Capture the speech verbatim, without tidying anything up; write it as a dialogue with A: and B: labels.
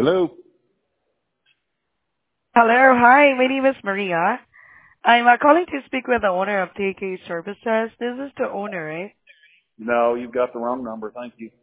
A: Hello?
B: Hello. Hi, my name is Maria. I'm uh, calling to speak with the owner of T K Services. This is the owner, right?
A: No, you've got the wrong number. Thank you.